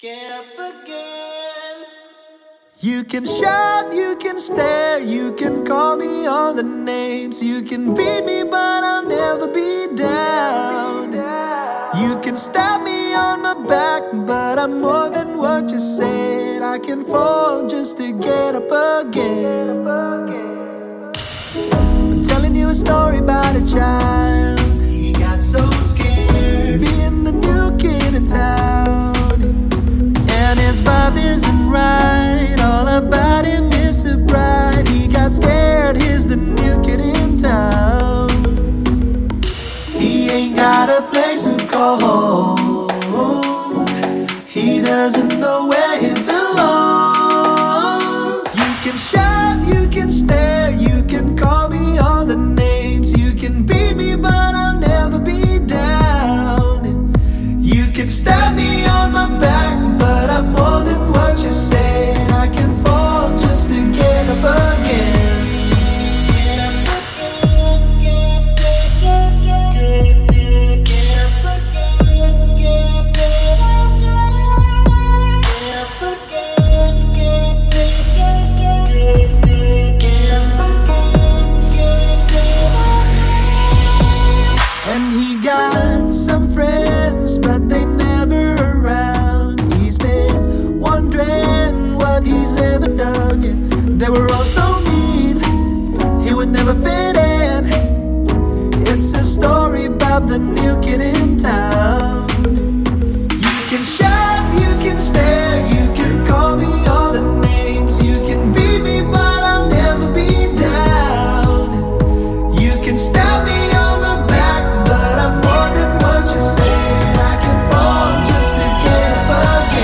Get up again. You can shout, you can stare, you can call me all the names. You can beat me, but I'll never be down. You can stab me on my back, but I'm more than what you said. I can fall just to get up again. I'm telling you a story about a child. He got so scared, being the new kid in town. And his vibe isn't right, all about him is so bright. He got scared, he's the new kid in town. He ain't got a place to call home. He doesn't know where he belongs. You can shout, you can stare, you can call me all the names. You can beat me, but I'll never be down. You can stab me on my back, but I'm more than what you said. I can fall just to get up again. And he got some friends, but they never around. He's been wondering what he's ever done. Yeah, they were all so mean, he would never fit in. It's a story about the new kid in town. You can shout, you can stare, you can call me all the names. You can beat me, but I'll never be down. You can stab me on my back, but I'm more than what you said. I can fall just to get up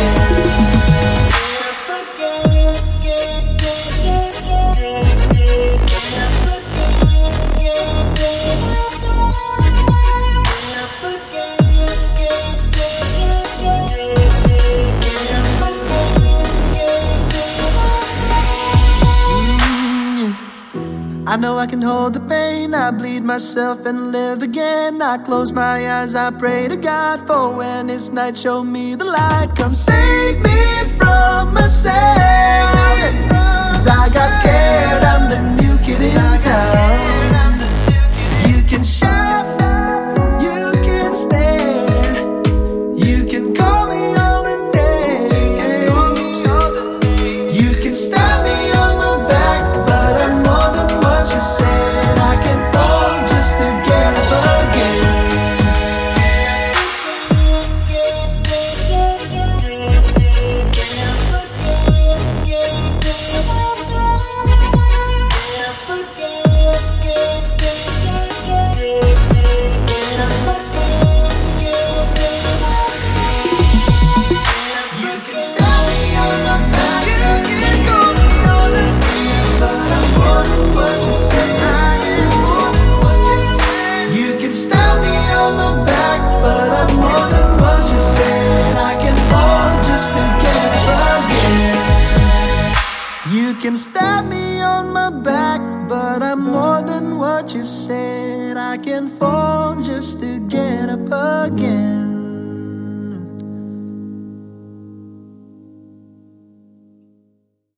I know I can hold the pain, I bleed myself and live again. I close my eyes, I pray to God for when it's night, show me the light. Come save me from myself, 'cause I got scared, I'm the new kid in town. You can shout, you can stare, you can call me all the names. You can stab me on my back, but I'm more than what you said. I can fall just to get up again. You can stab me on my back, you can call me all the names, but I'm more than what you said. You can stab me on my back, but I'm more than what you said. I can fall just to get up again. You can stab me on my back, but I'm more than what you said. I can fall just to get up again.